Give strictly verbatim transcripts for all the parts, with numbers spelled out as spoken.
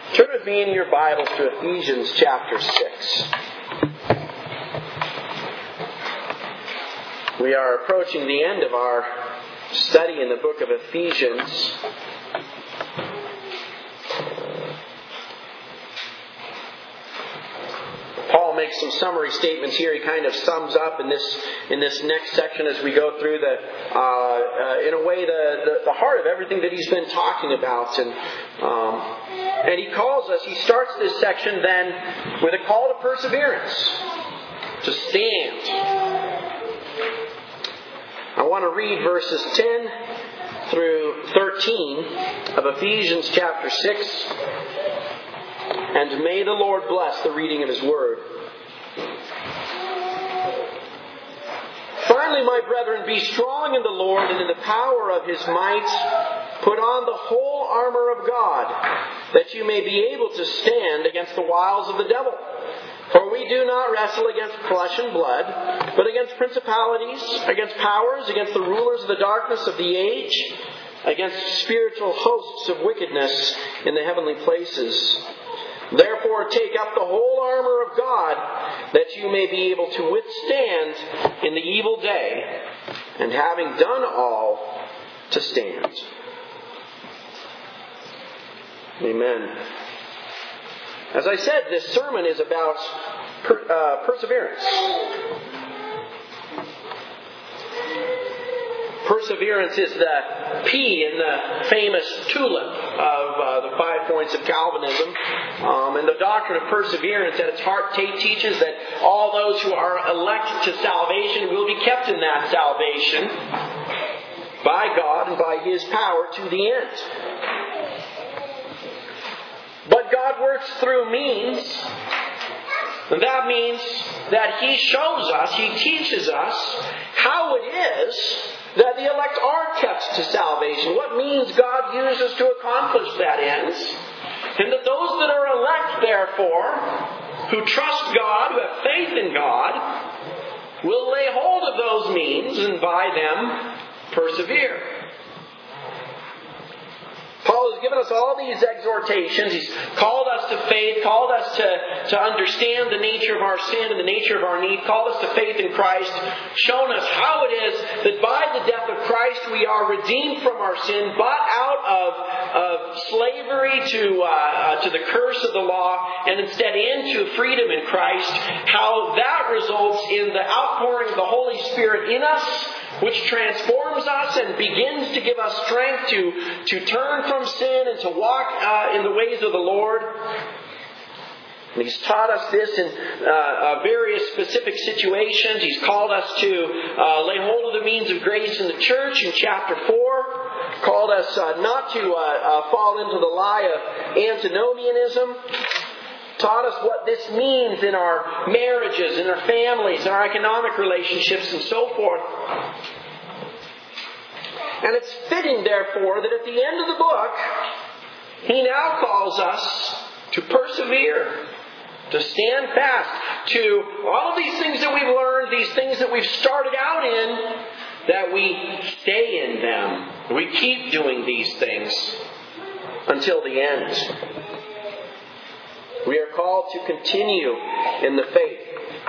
Turn with me in your Bibles to Ephesians chapter six. We are approaching the end of our study in the book of Ephesians. Paul makes some summary statements here. He kind of sums up in this in this next section as we go through the, uh, uh, in a way, the, the, the heart of everything that he's been talking about. And um, and he calls us, he starts this section then with a call to perseverance, to stand. I want to read verses ten through thirteen of Ephesians chapter six. And may the Lord bless the reading of His Word. Finally, my brethren, be strong in the Lord and in the power of His might. Put on the whole armor of God, that you may be able to stand against the wiles of the devil. For we do not wrestle against flesh and blood, but against principalities, against powers, against the rulers of the darkness of the age, against spiritual hosts of wickedness in the heavenly places. Therefore, take up the whole armor of God, that you may be able to withstand in the evil day, and having done all, to stand. Amen. As I said, this sermon is about per, uh, perseverance. Perseverance is the P in the famous tulip of uh, the five points of Calvinism. Um, and the doctrine of perseverance at its heart teaches that all those who are elect to salvation will be kept in that salvation by God and by His power to the end. But God works through means. And that means that He shows us, He teaches us how it is that the elect are kept to salvation. What means God uses to accomplish that ends. And that those that are elect, therefore, who trust God, who have faith in God, will lay hold of those means and by them persevere. Paul has given us all these exhortations. He's called us to faith, called us to, to understand the nature of our sin and the nature of our need, called us to faith in Christ, shown us how it is that by the death of Christ we are redeemed from our sin, bought out of, of slavery to, uh, to the curse of the law, and instead into freedom in Christ, how that results in the outpouring of the Holy Spirit in us, which transforms us and begins to give us strength to, to turn from sin and to walk uh, in the ways of the Lord. And He's taught us this in uh, uh, various specific situations. He's called us to uh, lay hold of the means of grace in the church in chapter four. Called us uh, not to uh, uh, fall into the lie of antinomianism. Taught us what this means in our marriages, in our families, in our economic relationships, and so forth. And it's fitting, therefore, that at the end of the book, he now calls us to persevere, to stand fast, to all of these things that we've learned, these things that we've started out in, that we stay in them. We keep doing these things until the end. We are called to continue in the faith.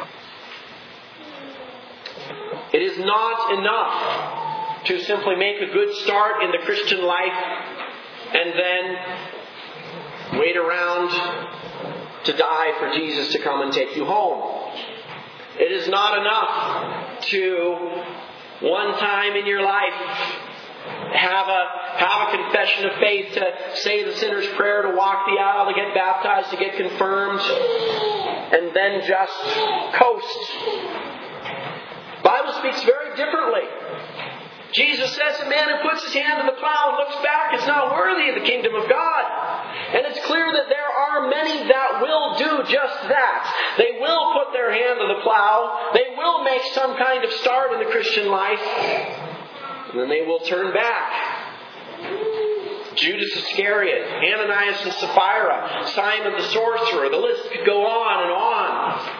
It is not enough to simply make a good start in the Christian life and then wait around to die for Jesus to come and take you home. It is not enough to, one time in your life, have a have a confession of faith, to say the sinner's prayer, to walk the aisle, to get baptized, to get confirmed, and then just coast. The Bible speaks very differently. Jesus says a man who puts his hand to the plow and looks back is not worthy of the kingdom of God. And it's clear that there are many that will do just that. They will put their hand to the plow. They will make some kind of start in the Christian life. And then they will turn back. Judas Iscariot, Ananias and Sapphira, Simon the sorcerer. The list could go on and on.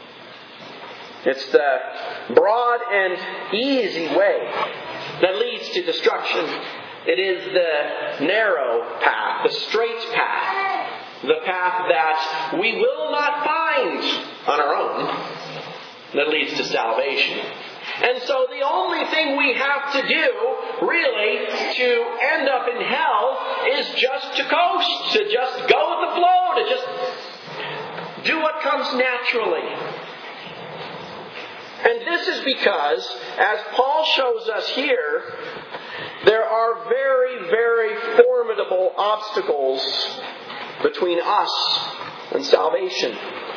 It's the broad and easy way that leads to destruction. It is the narrow path, the straight path, the path that we will not find on our own that leads to salvation. And so the only thing we have to do, really, to end up in hell is just to coast, to just go with the flow, to just do what comes naturally. And this is because, as Paul shows us here, there are very, very formidable obstacles between us and salvation.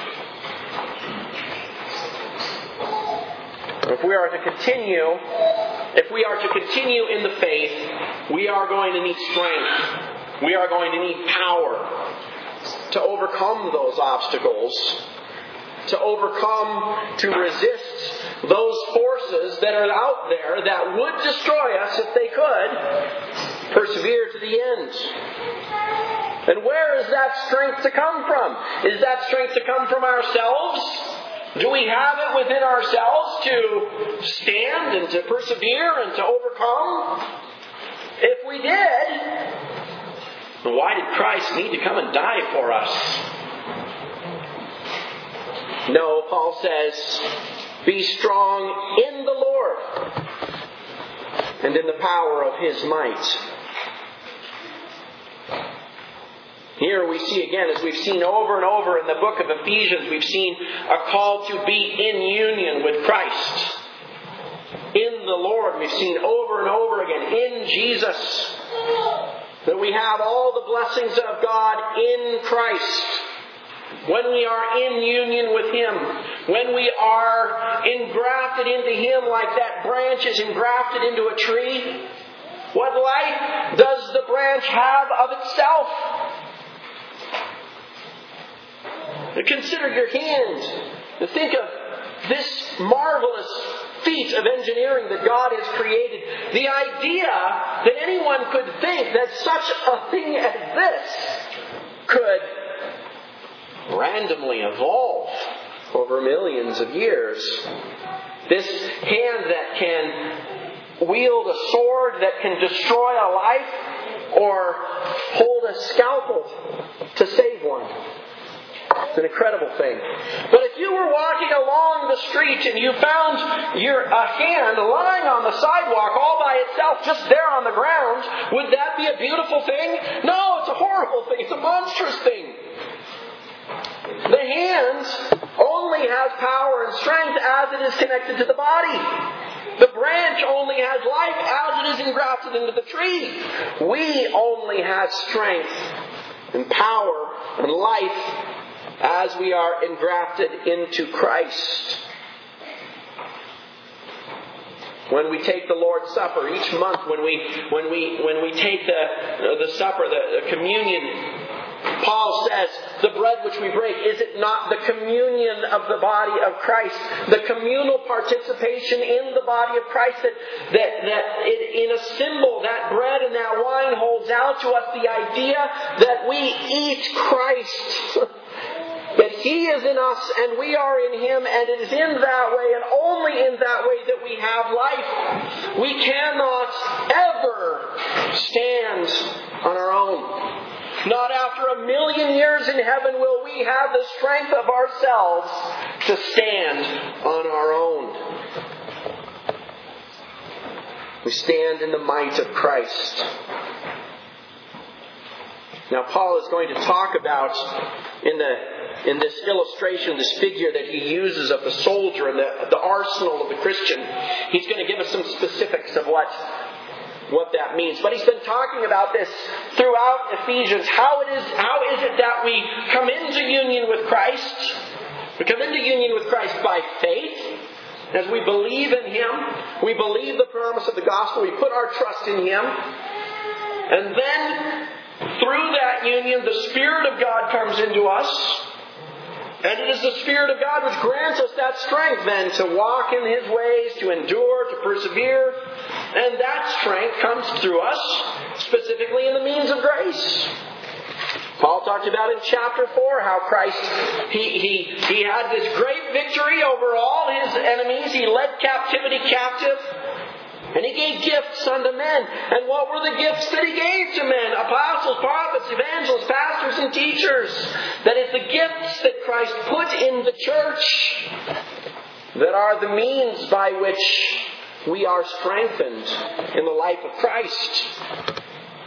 If we are to continue, if we are to continue in the faith, we are going to need strength. We are going to need power to overcome those obstacles, to overcome, to resist those forces that are out there that would destroy us if they could persevere to the end. And where is that strength to come from? Is that strength to come from ourselves? Do we have it within ourselves to stand and to persevere and to overcome? If we did, then why did Christ need to come and die for us? No, Paul says, be strong in the Lord and in the power of His might. Here we see again, as we've seen over and over in the book of Ephesians, we've seen a call to be in union with Christ. In the Lord, we've seen over and over again, in Jesus, that we have all the blessings of God in Christ. When we are in union with Him, when we are engrafted into Him like that branch is engrafted into a tree, what life does the branch have of itself? Consider your hand. Think of this marvelous feat of engineering that God has created. The idea that anyone could think that such a thing as this could randomly evolve over millions of years. This hand that can wield a sword that can destroy a life or hold a scalpel to save one. It's an incredible thing. But if you were walking along the street and you found your a hand lying on the sidewalk all by itself, just there on the ground, would that be a beautiful thing? No, it's a horrible thing. It's a monstrous thing. The hand only has power and strength as it is connected to the body. The branch only has life as it is engrafted into the tree. We only have strength and power and life as we are engrafted into Christ. When we take the Lord's Supper each month, when we when we when we take the the supper, the, the communion, Paul says, the bread which we break, is it not the communion of the body of Christ? The communal participation in the body of Christ, that, that, that it, in a symbol, that bread and that wine holds out to us the idea that we eat Christ. That He is in us and we are in Him, and it is in that way and only in that way that we have life. We cannot ever stand on our own. Not after a million years in heaven will we have the strength of ourselves to stand on our own. We stand in the might of Christ. Now Paul is going to talk about in the in this illustration, this figure that he uses of the soldier and the, the arsenal of the Christian. He's going to give us some specifics of what what that means. But he's been talking about this throughout Ephesians. How it is, how is it that we come into union with Christ? We come into union with Christ by faith. As we believe in Him, we believe the promise of the gospel, we put our trust in Him. And then, through that union, the Spirit of God comes into us. And it is the Spirit of God which grants us that strength then to walk in His ways, to endure, to persevere. And that strength comes through us, specifically in the means of grace. Paul talked about in chapter four how Christ, he, he, he had this great victory over all His enemies. He led captivity captive. And He gave gifts unto men. And what were the gifts that He gave to men? Apostles, prophets, evangelists, pastors, and teachers. That is the gifts that Christ put in the church that are the means by which we are strengthened in the life of Christ.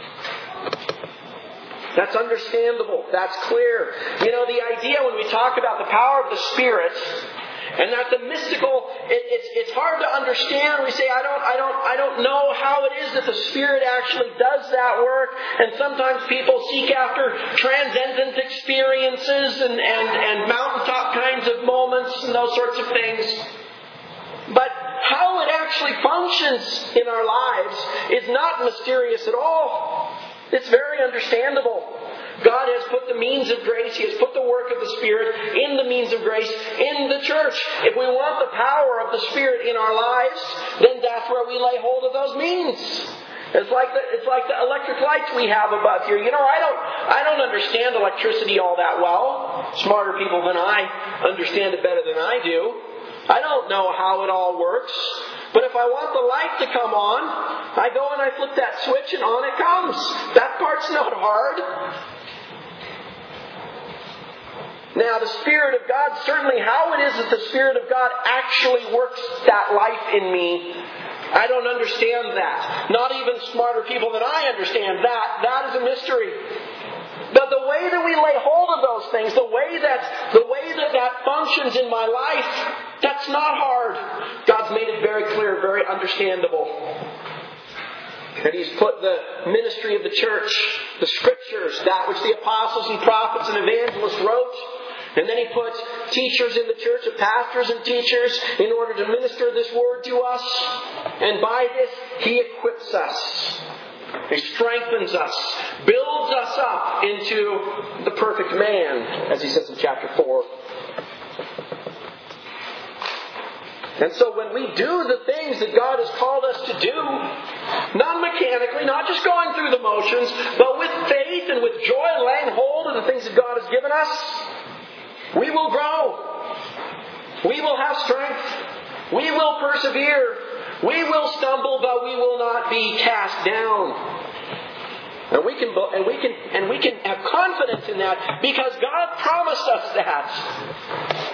That's understandable. That's clear. You know, the idea when we talk about the power of the Spirit, and that the mystical, it, it's it's hard to understand. We say, I don't, I don't, I don't know how it is that the Spirit actually does that work. And sometimes people seek after transcendent experiences and and and mountaintop kinds of moments and those sorts of things. But how it actually functions in our lives is not mysterious at all. It's very understandable. God has put the means of grace, He has put the work of the Spirit in the means of grace in the church. If we want the power of the Spirit in our lives, then that's where we lay hold of those means. It's like the it's like the electric lights we have above here. You know, I don't I don't understand electricity all that well. Smarter people than I understand it better than I do. I don't know how it all works. But if I want the light to come on, I go and I flip that switch and on it comes. That part's not hard. Now, the Spirit of God, certainly how it is that the Spirit of God actually works that life in me, I don't understand that. Not even smarter people than I understand that. That is a mystery. But the way that we lay hold of those things, the way that the way that that functions in my life, that's not hard. God's made it very clear, very understandable. And He's put the ministry of the church, the Scriptures, that which the apostles and prophets and evangelists wrote. And then He put teachers in the church, pastors and teachers, in order to minister this word to us. And by this, He equips us. He strengthens us, builds us up into the perfect man, as He says in chapter four. And so when we do the things that God has called us to do, not mechanically, not just going through the motions, but with faith and with joy, laying hold of the things that God has given us, we will grow. We will have strength. We will persevere. We will stumble, but we will not be cast down. And we can and we can and we can have confidence in that because God promised us that.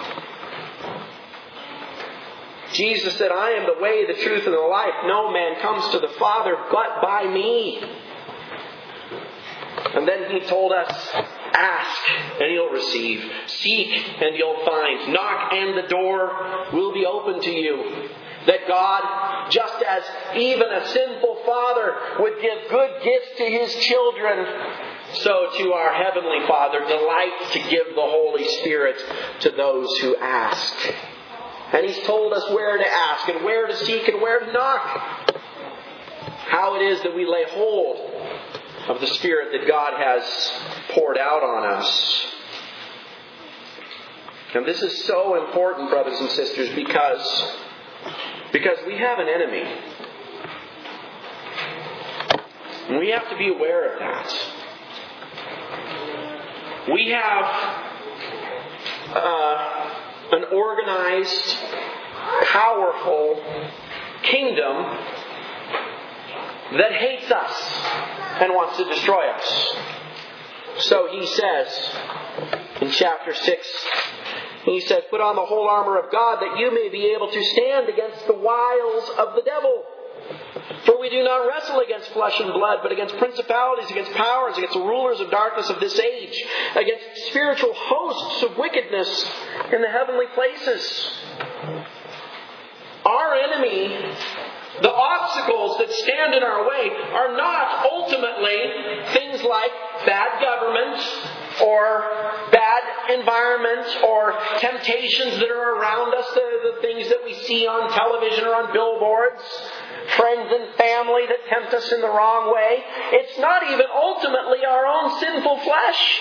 Jesus said, I am the way, the truth, and the life. No man comes to the Father but by me. And then He told us, ask and you'll receive. Seek and you'll find. Knock and the door will be open to you. That God, just as even a sinful father would give good gifts to his children, so to our Heavenly Father delights to give the Holy Spirit to those who ask. And He's told us where to ask and where to seek and where to knock. How it is that we lay hold of the Spirit that God has poured out on us. And this is so important, brothers and sisters, because, because we have an enemy. And we have to be aware of that. We have uh, an organized, powerful kingdom that hates us and wants to destroy us. So He says in chapter six, He says, put on the whole armor of God that you may be able to stand against the wiles of the devil. For we do not wrestle against flesh and blood, but against principalities, against powers, against the rulers of darkness of this age, against spiritual hosts of wickedness in the heavenly places. Our enemy, the obstacles that stand in our way, are not ultimately things like bad government, or bad environment, or temptations that are around us, the, the things that we see on television or on billboards, friends and family that tempt us in the wrong way. It's not even ultimately our own sinful flesh.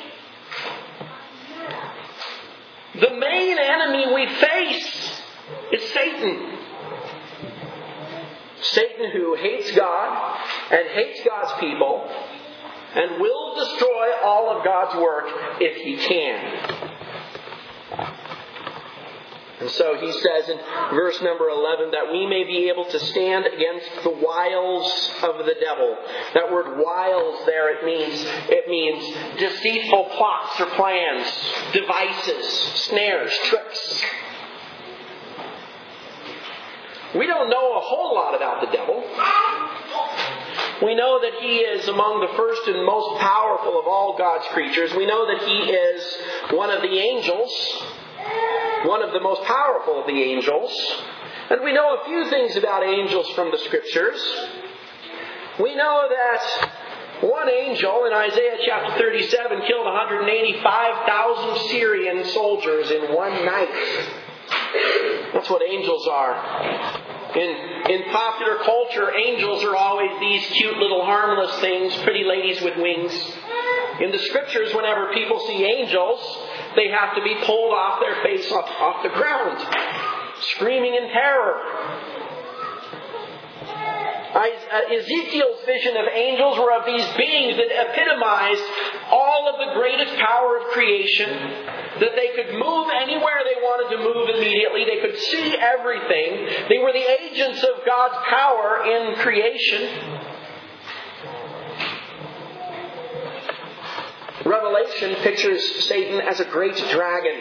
The main enemy we face is Satan. Satan, who hates God and hates God's people and will destroy all of God's work if he can. And so he says in verse number eleven that we may be able to stand against the wiles of the devil. That word wiles there, it means it means deceitful plots or plans, devices, snares, tricks. We don't know a whole lot about the devil. We know that he is among the first and most powerful of all God's creatures. We know that he is one of the angels, one of the most powerful of the angels. And we know a few things about angels from the Scriptures. We know that one angel in Isaiah chapter thirty-seven killed one hundred eighty-five thousand Syrian soldiers in one night. That's what angels are. In, in popular culture, angels are always these cute little harmless things, pretty ladies with wings. In the Scriptures, whenever people see angels, they have to be pulled off their face off, off the ground, screaming in terror. Ezekiel's vision of angels were of these beings that epitomized all of the greatest power of creation, that they could move anywhere they wanted to move immediately. They could see everything. They were the agents of God's power in creation. Revelation pictures Satan as a great dragon.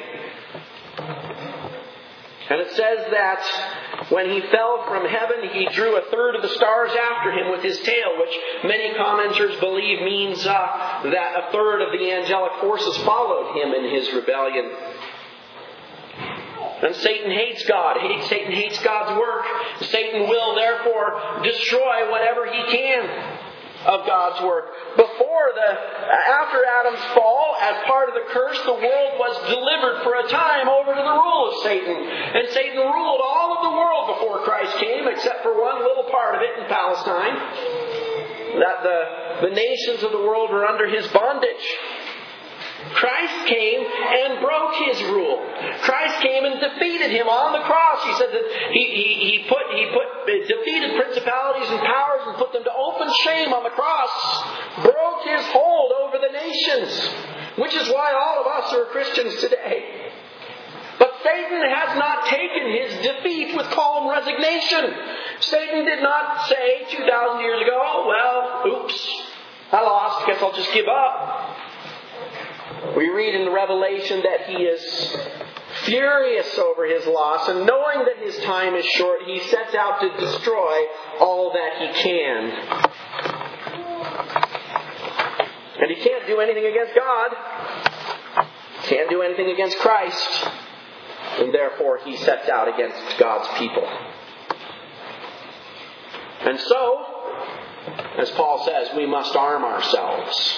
And it says that when he fell from heaven, he drew a third of the stars after him with his tail, which many commenters believe means uh, that a third of the angelic forces followed him in his rebellion. And Satan hates God. Satan hates God's work. Satan will therefore destroy whatever he can of God's work. Before the, after Adam's fall, as part of the curse, the world was delivered for a time over to the rule of Satan. And Satan ruled all of the world before Christ came, except for one little part of it in Palestine. That the, the nations of the world were under his bondage. Christ came and broke his rule. Christ came and defeated him on the cross. He said that he, he, he put he put defeated principalities and powers and put them to open shame on the cross. Broke his hold over the nations, which is why all of us are Christians today. But Satan has not taken his defeat with calm resignation. Satan did not say two thousand years ago, "Oh, well, oops, I lost. Guess I'll just give up." We read in the Revelation that he is furious over his loss, and knowing that his time is short, he sets out to destroy all that he can. And he can't do anything against God. Can't do anything against Christ. And therefore he sets out against God's people. And so, as Paul says, we must arm ourselves.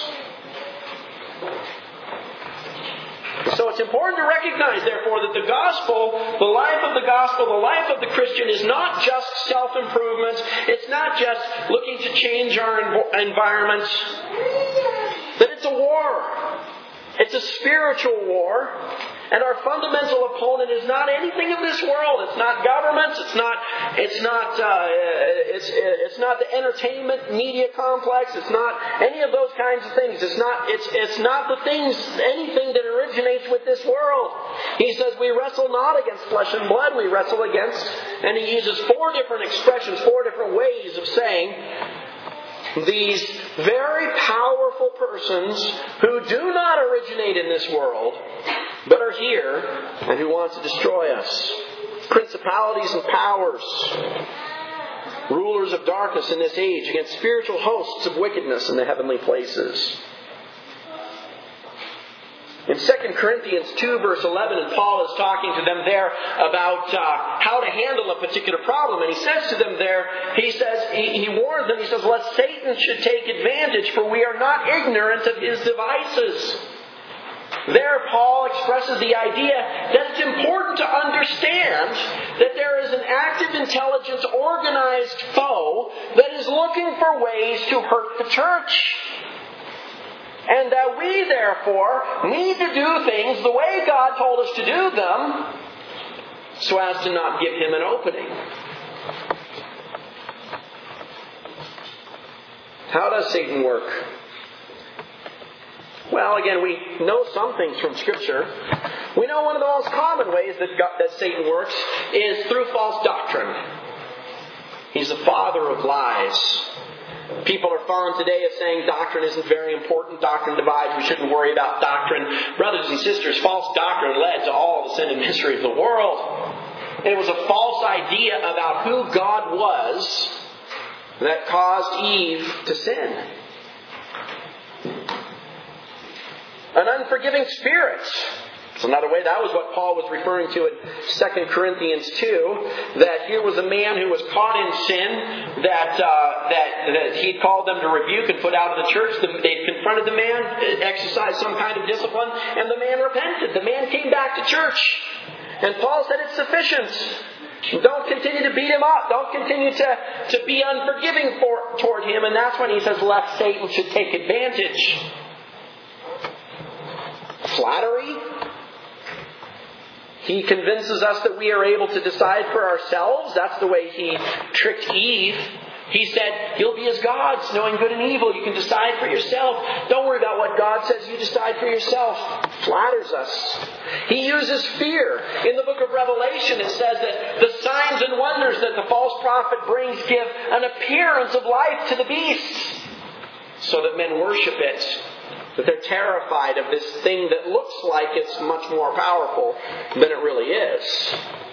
So it's important to recognize, therefore, that the gospel, the life of the gospel, the life of the Christian is not just self-improvement. It's not just looking to change our environment. That it's a war. It's a spiritual war. And our fundamental opponent is not anything of this world. It's not governments. It's not. It's not. Uh, it's. It's not the entertainment media complex. It's not any of those kinds of things. It's not. It's. It's not the things. Anything that originates with this world. He says we wrestle not against flesh and blood. We wrestle against. And he uses four different expressions, four different ways of saying these very powerful persons who do not originate in this world, but are here and who want to destroy us. Principalities and powers, rulers of darkness in this age, against spiritual hosts of wickedness in the heavenly places. In Second Corinthians two, verse eleven, and Paul is talking to them there about uh, how to handle a particular problem. And he says to them there, he says, he, he warns them, he says, lest Satan should take advantage, for we are not ignorant of his devices. There, Paul expresses the idea that it's important to understand that there is an active intelligence organized foe that is looking for ways to hurt the church. And that we, therefore, need to do things the way God told us to do them so as to not give him an opening. How does Satan work? Well, again, we know some things from Scripture. We know one of the most common ways that, God, that Satan works is through false doctrine. He's the father of lies. People are fond today of saying doctrine isn't very important. Doctrine divides. We shouldn't worry about doctrine. Brothers and sisters, false doctrine led to all the sin and misery of the world. And it was a false idea about who God was that caused Eve to sin. An unforgiving spirit. It's another way. That was what Paul was referring to in Second Corinthians two. That here was a man who was caught in sin, that uh, that, that he'd called them to rebuke and put out of the church. They'd confronted the man, exercised some kind of discipline, and the man repented. The man came back to church. And Paul said it's sufficient. Don't continue to beat him up. Don't continue to, to be unforgiving for, toward him. And that's when he says, lest Satan should take advantage. Flattery. He convinces us that we are able to decide for ourselves. That's the way he tricked Eve. He said, you'll be as gods, knowing good and evil. You can decide for yourself. Don't worry about what God says. You decide for yourself. Flatters us. He uses fear. In the book of Revelation, it says that the signs and wonders that the false prophet brings give an appearance of life to the beast, so that men worship it. That they're terrified of this thing that looks like it's much more powerful than it really is.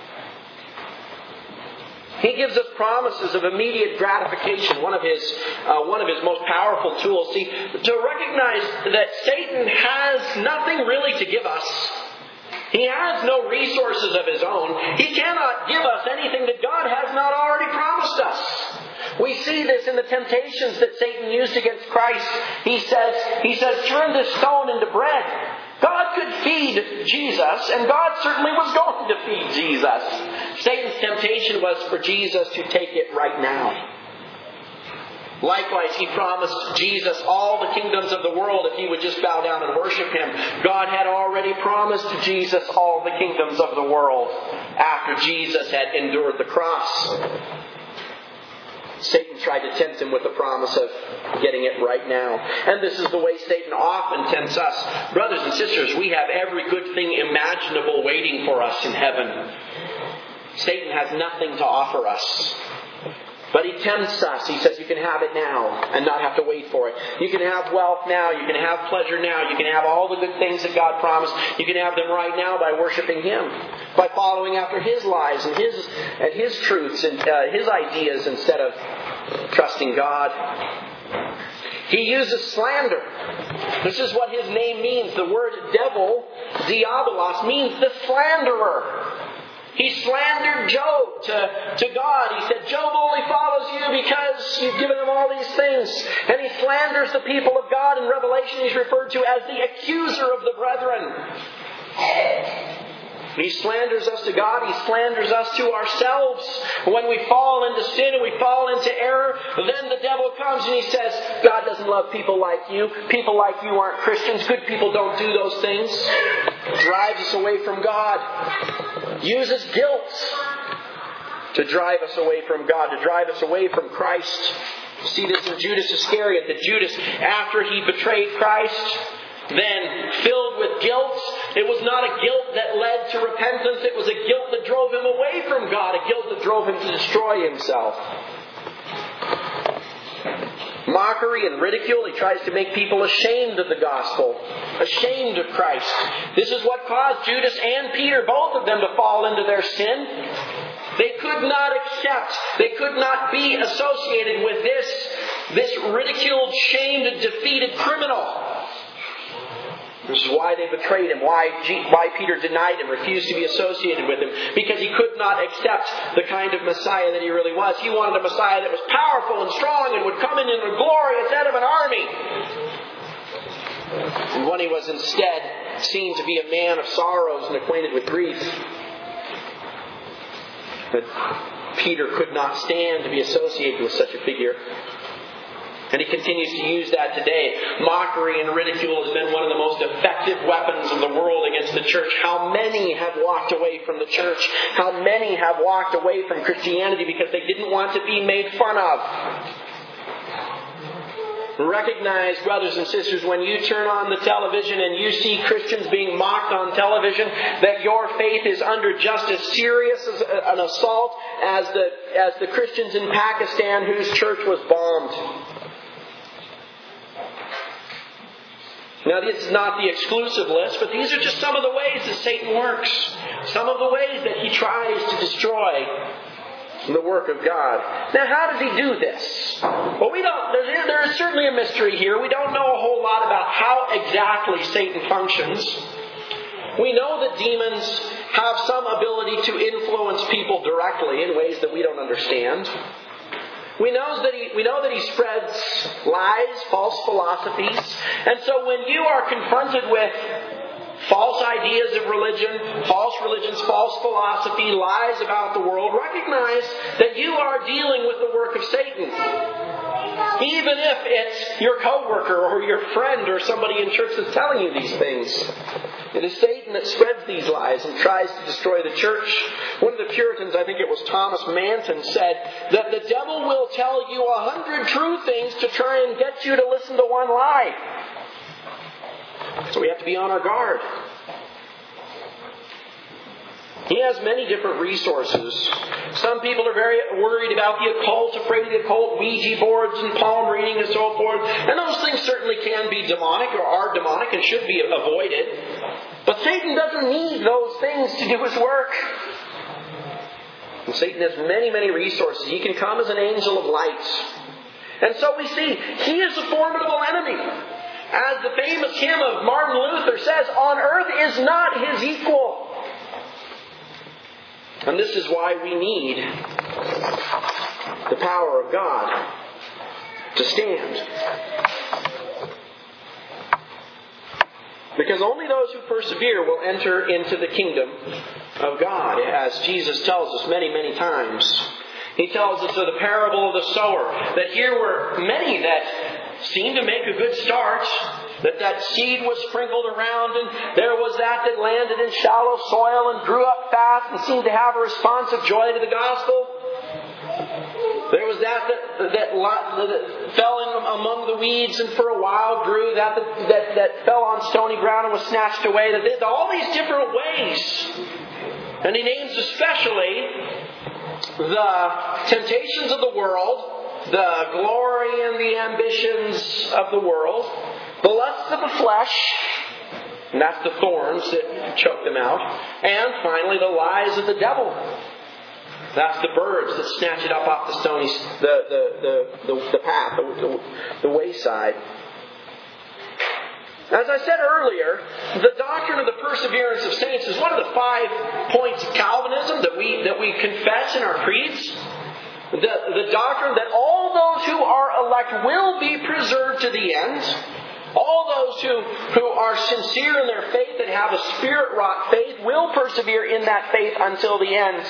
He gives us promises of immediate gratification. One of his uh, one of his most powerful tools. See, to recognize that Satan has nothing really to give us. He has no resources of his own. He cannot give us anything that God has not already promised us. We see this in the temptations that Satan used against Christ. He says, he says, turn this stone into bread. God could feed Jesus, and God certainly was going to feed Jesus. Satan's temptation was for Jesus to take it right now. Likewise, he promised Jesus all the kingdoms of the world if he would just bow down and worship him. God had already promised Jesus all the kingdoms of the world after Jesus had endured the cross. Satan tried to tempt him with the promise of getting it right now. And this is the way Satan often tempts us. Brothers and sisters, we have every good thing imaginable waiting for us in heaven. Satan has nothing to offer us. But he tempts us. He says you can have it now and not have to wait for it. You can have wealth now. You can have pleasure now. You can have all the good things that God promised. You can have them right now by worshiping Him. By following after His lies and His and His truths and uh, His ideas instead of trusting God. He uses slander. This is what his name means. The word devil, diabolos, means the slanderer. He slandered Job to, to God. He said, Job only follows you because you've given him all these things. And he slanders the people of God. In Revelation, he's referred to as the accuser of the brethren. He slanders us to God. He slanders us to ourselves. When we fall into sin and we fall into error, then the devil comes and he says, God doesn't love people like you. People like you aren't Christians. Good people don't do those things. Drives us away from God. Uses guilt to drive us away from God, to drive us away from Christ. You see this in Judas Iscariot, that Judas, after he betrayed Christ, then filled with guilt, it was not a guilt that led to repentance, it was a guilt that drove him away from God, a guilt that drove him to destroy himself. Mockery and ridicule. He tries to make people ashamed of the gospel, ashamed of Christ. This is what caused Judas and Peter, both of them, to fall into their sin. They could not accept, they could not be associated with this, this ridiculed, shamed, defeated criminal. This is why they betrayed him, why, G, why Peter denied him, refused to be associated with him. Because he could not accept the kind of Messiah that he really was. He wanted a Messiah that was powerful and strong and would come in in a glorious head of an army. And when he was instead seen to be a man of sorrows and acquainted with grief, that Peter could not stand to be associated with such a figure. And he continues to use that today. Mockery and ridicule has been one of the most effective weapons of the world against the church. How many have walked away from the church? How many have walked away from Christianity because they didn't want to be made fun of? Recognize, brothers and sisters, when you turn on the television and you see Christians being mocked on television, that your faith is under just as serious as an assault as the, as the Christians in Pakistan whose church was bombed. Now, this is not the exclusive list, but these are just some of the ways that Satan works. Some of the ways that he tries to destroy the work of God. Now, how does he do this? Well, we don't. There, there is certainly a mystery here. We don't know a whole lot about how exactly Satan functions. We know that demons have some ability to influence people directly in ways that we don't understand. We know that he, we know that he spreads lies, false philosophies. And so when you are confronted with false ideas of religion, false religions, false philosophy, lies about the world, recognize that you are dealing with the work of Satan. Even if it's your coworker or your friend or somebody in church that's telling you these things. It is Satan that spreads these lies and tries to destroy the church. One of the Puritans, I think it was Thomas Manton, said that the devil will tell you a hundred true things to try and get you to listen to one lie. So we have to be on our guard. He has many different resources. Some people are very worried about the occult, afraid of the occult, Ouija boards and palm reading and so forth. And those things certainly can be demonic or are demonic and should be avoided. But Satan doesn't need those things to do his work. And Satan has many, many resources. He can come as an angel of light. And so we see, he is a formidable enemy. As the famous hymn of Martin Luther says, on earth is not his equal. And this is why we need the power of God to stand. Because only those who persevere will enter into the kingdom of God, as Jesus tells us many, many times. He tells us of the parable of the sower, that here were many that seemed to make a good start, that that seed was sprinkled around, and there was that that landed in shallow soil and grew up fast and seemed to have a responsive joy to the gospel. There was that that, that, that fell in among the weeds and for a while grew, that that, that that fell on stony ground and was snatched away. That there's all these different ways. And he names especially the temptations of the world, the glory and the ambitions of the world, the lusts of the flesh, and that's the thorns that choke them out, and finally the lies of the devil. That's the birds that snatch it up off the stony, the the the, the, the path, the, the, the wayside. As I said earlier, the doctrine of the perseverance of saints is one of the five points of Calvinism that we that we confess in our creeds. The, the doctrine that all those who are elect will be preserved to the end. All those who, who are sincere in their faith and have a spirit-wrought faith will persevere in that faith until the end.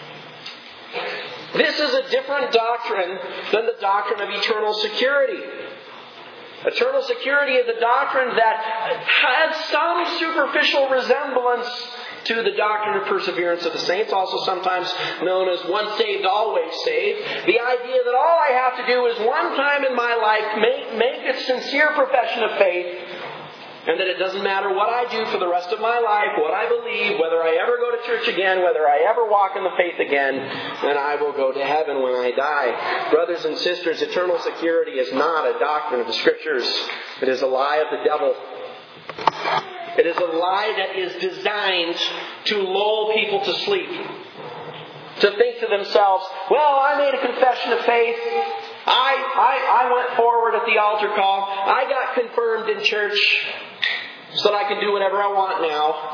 This is a different doctrine than the doctrine of eternal security. Eternal security is a doctrine that has some superficial resemblance to the doctrine of perseverance of the saints, also sometimes known as once saved, always saved. The idea that all I have to do is one time in my life make, make a sincere profession of faith, and that it doesn't matter what I do for the rest of my life, what I believe, whether I ever go to church again, whether I ever walk in the faith again, then I will go to heaven when I die. Brothers and sisters, eternal security is not a doctrine of the Scriptures. It is a lie of the devil. It is a lie that is designed to lull people to sleep. To think to themselves, well, I made a confession of faith. I, I, I went forward at the altar call. I got confirmed in church so that I can do whatever I want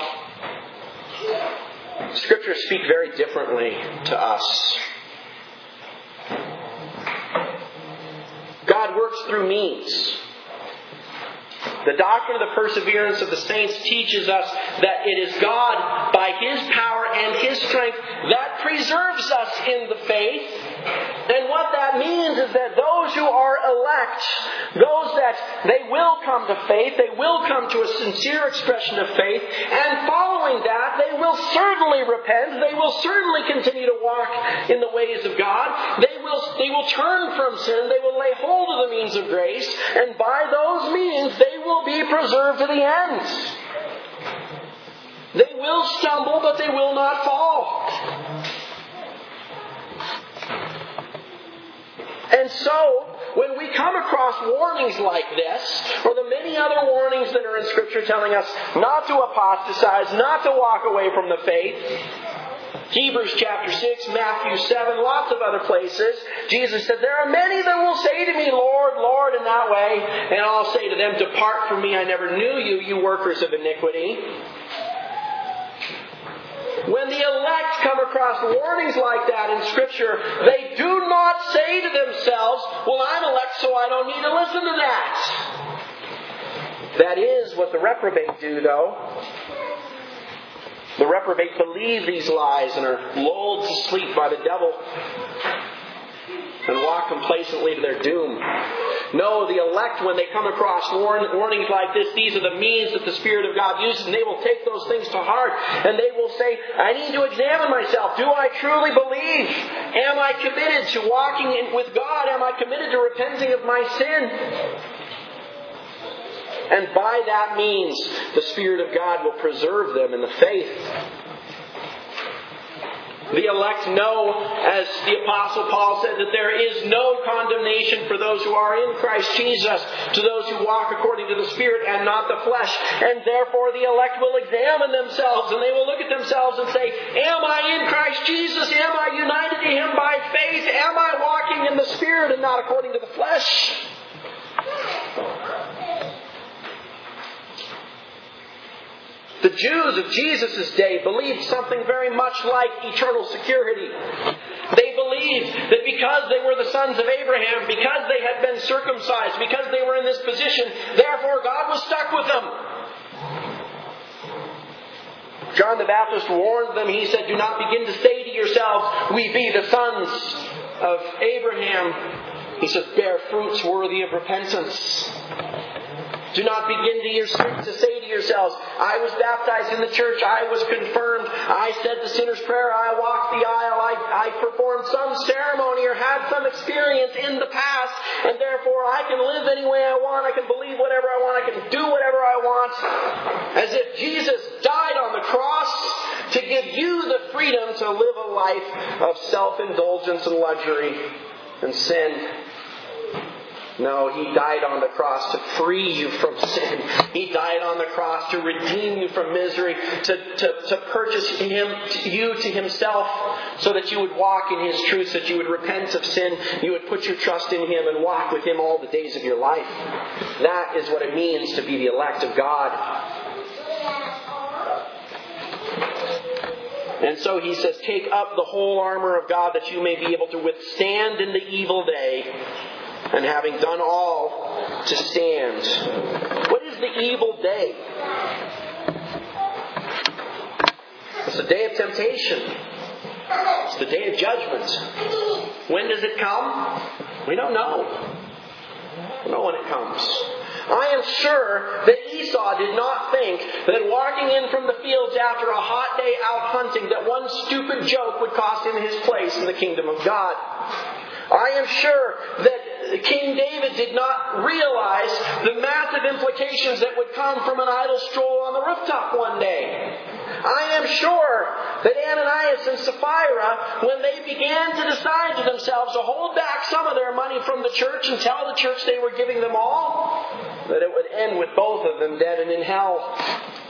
now. Scriptures speak very differently to us. God works through means. The doctrine of the perseverance of the saints teaches us that it is God, by His power and His strength, that preserves us in the faith. And what that means is that those who are elect, those that they will come to faith, they will come to a sincere expression of faith, and following that, they will certainly repent, they will certainly continue to walk in the ways of God, they will, they will turn from sin, they will lay hold of the means of grace, and by those means, they will be preserved to the end. They will stumble, but they will not fall. And so, when we come across warnings like this, or the many other warnings that are in Scripture telling us not to apostatize, not to walk away from the faith, Hebrews chapter six, Matthew seven, lots of other places, Jesus said, there are many that will say to me, Lord, Lord, in that way, and I'll say to them, depart from me, I never knew you, you workers of iniquity. When the elect come across warnings like that in Scripture, they do not say to themselves, well, I'm elect, so I don't need to listen to that. That is what the reprobate do, though. The reprobate believe these lies and are lulled to sleep by the devil and walk complacently to their doom. No, the elect, when they come across warnings like this, these are the means that the Spirit of God uses, and they will take those things to heart, and they will say, I need to examine myself. Do I truly believe? Am I committed to walking in with God? Am I committed to repenting of my sin? And by that means, the Spirit of God will preserve them in the faith. The elect know, as the Apostle Paul said, that there is no condemnation for those who are in Christ Jesus, to those who walk according to the Spirit and not the flesh. And therefore the elect will examine themselves, and they will look at themselves and say, am I in Christ Jesus? Am I united to Him by faith? Am I walking in the Spirit and not according to the flesh? The Jews of Jesus' day believed something very much like eternal security. They believed that because they were the sons of Abraham, because they had been circumcised, because they were in this position, therefore God was stuck with them. John the Baptist warned them. He said, do not begin to say to yourselves, we be the sons of Abraham. He says, bear fruits worthy of repentance. Do not begin to, your, to say to yourselves, I was baptized in the church, I was confirmed, I said the sinner's prayer, I walked the aisle, I, I performed some ceremony or had some experience in the past, and therefore I can live any way I want, I can believe whatever I want, I can do whatever I want. As if Jesus died on the cross to give you the freedom to live a life of self-indulgence and luxury and sin. No, He died on the cross to free you from sin. He died on the cross to redeem you from misery, to, to, to purchase him, to you to Himself, so that you would walk in His truths, that you would repent of sin, you would put your trust in Him and walk with Him all the days of your life. That is what it means to be the elect of God. And so He says, take up the whole armor of God that you may be able to withstand in the evil day, and having done all, to stand. What is the evil day? It's the day of temptation. It's the day of judgment. When does it come? We don't know. We don't know when it comes. I am sure that Esau did not think that walking in from the fields after a hot day out hunting, that one stupid joke would cost him his place in the kingdom of God. I am sure that King David did not realize the massive implications that would come from an idle stroll on the rooftop one day. I am sure that Ananias and Sapphira, when they began to decide to themselves to hold back some of their money from the church and tell the church they were giving them all, that it would end with both of them dead and in hell.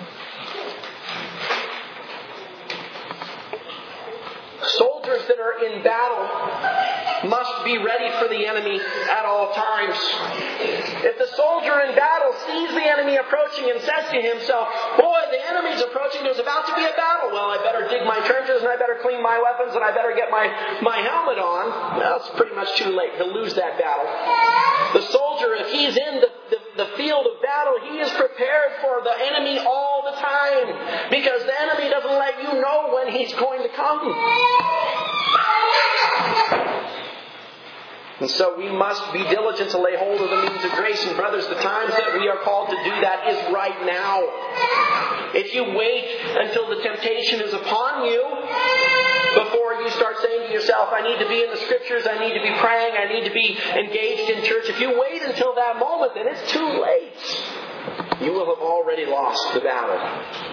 Soldiers that are in battle must be ready for the enemy at all times. If the soldier in battle sees the enemy approaching and says to himself, boy, the enemy's approaching, there's about to be a battle. Well, I better dig my trenches and I better clean my weapons and I better get my, my helmet on. Well, it's pretty much too late. He'll lose that battle. The soldier, if he's in the, the, the field of battle, he is prepared for the enemy all the time, because the enemy doesn't let you know when he's going to come. And so we must be diligent to lay hold of the means of grace. And brothers, the times that we are called to do that is right now. If you wait until the temptation is upon you, before you start saying to yourself, I need to be in the Scriptures, I need to be praying, I need to be engaged in church. If you wait until that moment, then it's too late. You will have already lost the battle.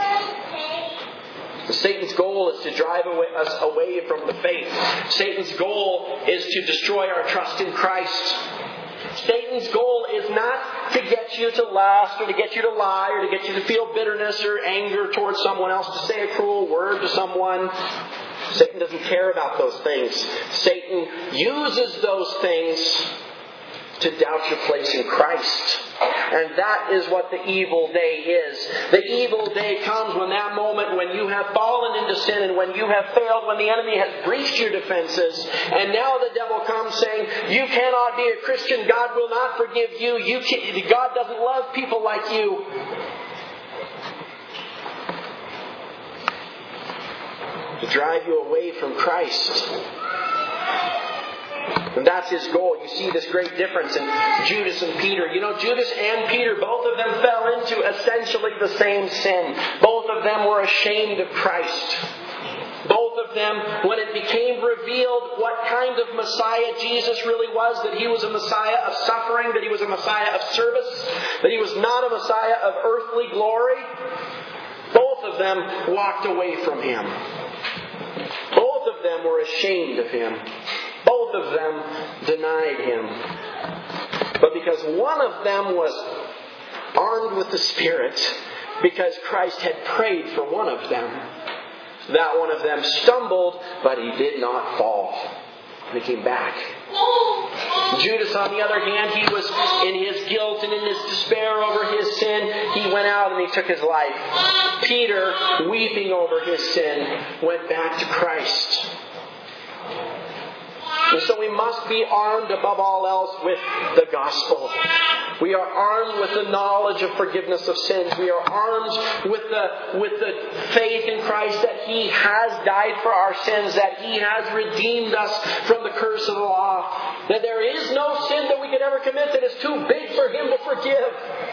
Satan's goal is to drive away, us away from the faith. Satan's goal is to destroy our trust in Christ. Satan's goal is not to get you to lust or to get you to lie or to get you to feel bitterness or anger towards someone else, to say a cruel word to someone. Satan doesn't care about those things. Satan uses those things to doubt your place in Christ. And that is what the evil day is. The evil day comes when that moment when you have fallen into sin and when you have failed, when the enemy has breached your defenses, and now the devil comes saying, you cannot be a Christian, God will not forgive you, you can, God doesn't love people like you. To drive you away from Christ. And that's his goal. You see this great difference in Judas and Peter. You know, Judas and Peter, both of them fell into essentially the same sin. Both of them were ashamed of Christ. Both of them, when it became revealed what kind of Messiah Jesus really was, that he was a Messiah of suffering, that he was a Messiah of service, that he was not a Messiah of earthly glory, both of them walked away from him. Both of them were ashamed of him. Both of them denied him. But because one of them was armed with the Spirit, because Christ had prayed for one of them, that one of them stumbled, but he did not fall. And he came back. Judas, on the other hand, he was in his guilt and in his despair over his sin. He went out and he took his life. Peter, weeping over his sin, went back to Christ. And so we must be armed above all else with the gospel. We are armed with the knowledge of forgiveness of sins. We are armed with the, with the faith in Christ that He has died for our sins, that He has redeemed us from the curse of the law, that there is no sin that we could ever commit that is too big for Him to forgive.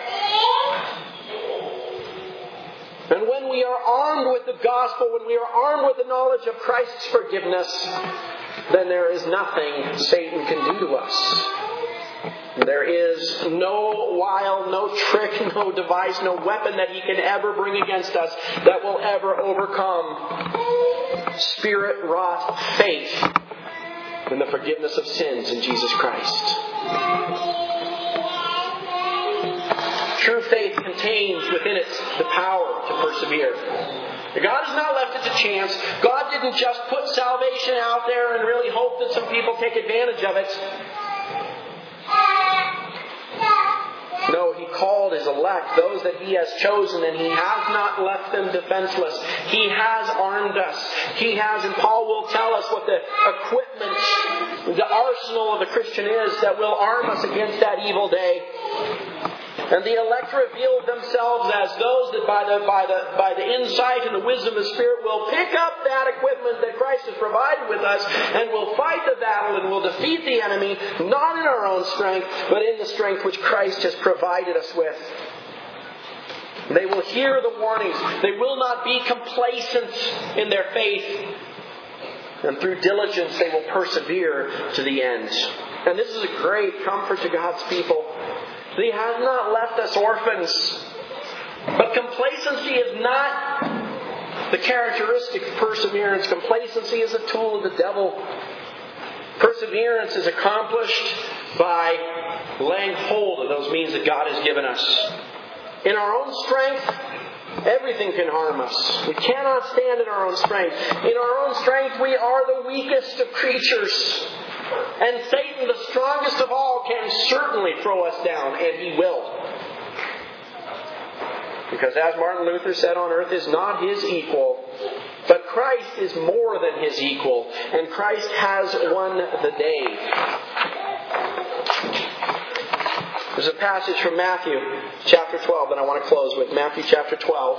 And when we are armed with the gospel, when we are armed with the knowledge of Christ's forgiveness, then there is nothing Satan can do to us. There is no wile, no trick, no device, no weapon that he can ever bring against us that will ever overcome Spirit-wrought faith in the forgiveness of sins in Jesus Christ. True faith contains within it the power to persevere. God has not left it to chance. God didn't just put salvation out there and really hope that some people take advantage of it. No, He called His elect, those that He has chosen, and He has not left them defenseless. He has armed us. He has, and Paul will tell us what the equipment, the arsenal of the Christian is that will arm us against that evil day. And the elect revealed themselves as those that by the, by the, by the insight and the wisdom of the Spirit will pick up that equipment that Christ has provided with us and will fight the battle and will defeat the enemy, not in our own strength, but in the strength which Christ has provided us with. They will hear the warnings. They will not be complacent in their faith. And through diligence they will persevere to the end. And this is a great comfort to God's people. He has not left us orphans. But complacency is not the characteristic of perseverance. Complacency is a tool of the devil. Perseverance is accomplished by laying hold of those means that God has given us. In our own strength, everything can harm us. We cannot stand in our own strength. In our own strength, we are the weakest of creatures. And Satan, the strongest of all, can certainly throw us down, and he will. Because as Martin Luther said, on earth is not his equal, but Christ is more than his equal, and Christ has won the day. There's a passage from Matthew chapter twelve that I want to close with. Matthew chapter twelve.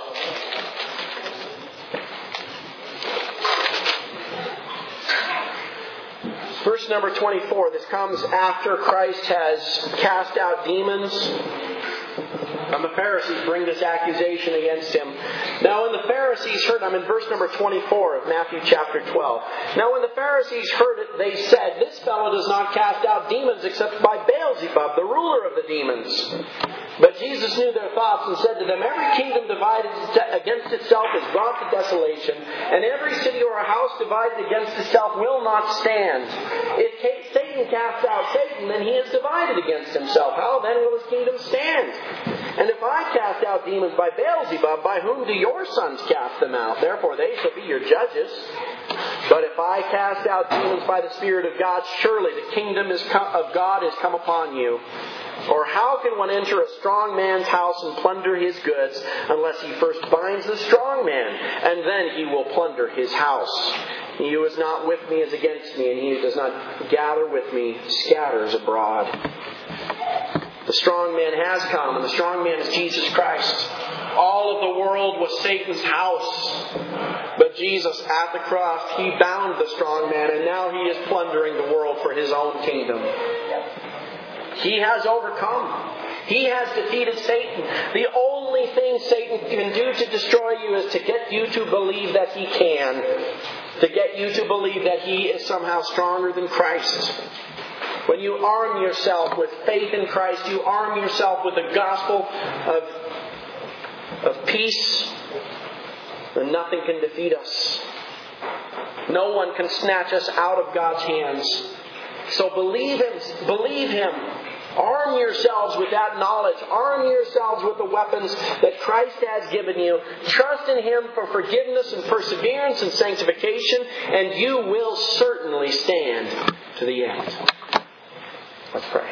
verse number twenty-four, this comes after Christ has cast out demons. And the Pharisees bring this accusation against him. Now when the Pharisees heard, I'm in verse number twenty-four of Matthew chapter twelve. Now when the Pharisees heard it, they said, "This fellow does not cast out demons except by Beelzebub, the ruler of the demons." But Jesus knew their thoughts and said to them, "Every kingdom divided against itself is brought to desolation, and every city or a house divided against itself will not stand. If Satan casts out Satan, then he is divided against himself. How then will his kingdom stand? And if I cast out demons by Beelzebub, by whom do your sons cast them out? Therefore they shall be your judges. But if I cast out demons by the Spirit of God, surely the kingdom is come, of God is come upon you. Or how can one enter a strong man's house and plunder his goods, unless he first binds the strong man, and then he will plunder his house? He who is not with me is against me, and he who does not gather with me scatters abroad." The strong man has come, and the strong man is Jesus Christ. All of the world was Satan's house. But Jesus, at the cross, He bound the strong man, and now He is plundering the world for His own kingdom. He has overcome. He has defeated Satan. The only thing Satan can do to destroy you is to get you to believe that he can. To get you to believe that he is somehow stronger than Christ. When you arm yourself with faith in Christ, you arm yourself with the gospel of, of peace, then nothing can defeat us. No one can snatch us out of God's hands. So believe Him. Believe Him. Arm yourselves with that knowledge. Arm yourselves with the weapons that Christ has given you. Trust in Him for forgiveness and perseverance and sanctification, and you will certainly stand to the end. Let's pray.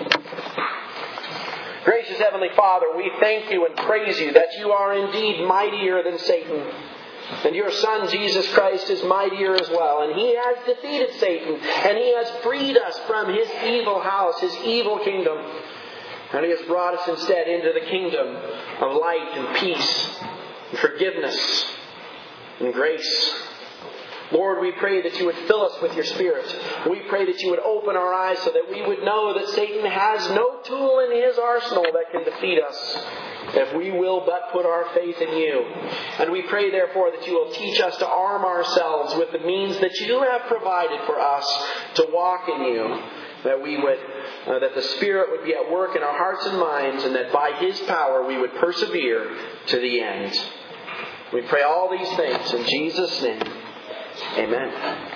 Gracious Heavenly Father, we thank You and praise You that You are indeed mightier than Satan. And Your Son, Jesus Christ, is mightier as well. And He has defeated Satan. And He has freed us from his evil house, his evil kingdom. And He has brought us instead into the kingdom of light and peace and forgiveness and grace. Lord, we pray that You would fill us with Your Spirit. We pray that You would open our eyes so that we would know that Satan has no tool in his arsenal that can defeat us, if we will but put our faith in You. And we pray, therefore, that You will teach us to arm ourselves with the means that You have provided for us to walk in You. That we would, uh, that the Spirit would be at work in our hearts and minds, and that by His power we would persevere to the end. We pray all these things in Jesus' name. Amen.